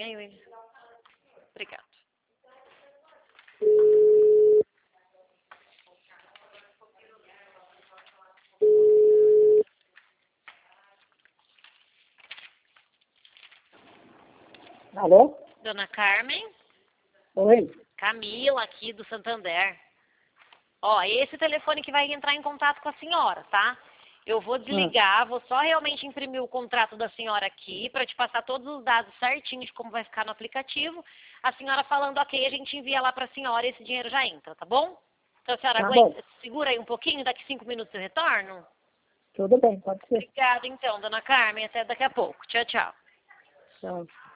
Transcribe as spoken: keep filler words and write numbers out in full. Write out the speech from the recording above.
Ai, William. Obrigado. Alô? Dona Carmen? Oi? Camila, aqui do Santander. Ó, esse telefone que vai entrar em contato com a senhora, tá? Eu vou desligar, vou só realmente imprimir o contrato da senhora aqui para te passar todos os dados certinhos de como vai ficar no aplicativo. A senhora falando ok, a gente envia lá para a senhora e esse dinheiro já entra, tá bom? Então a senhora Tá aguenta, bom. segura aí um pouquinho, daqui cinco minutos eu retorno? Tudo bem, pode ser. Obrigada então, dona Carmen, até daqui a pouco. Tchau, tchau. Tchau.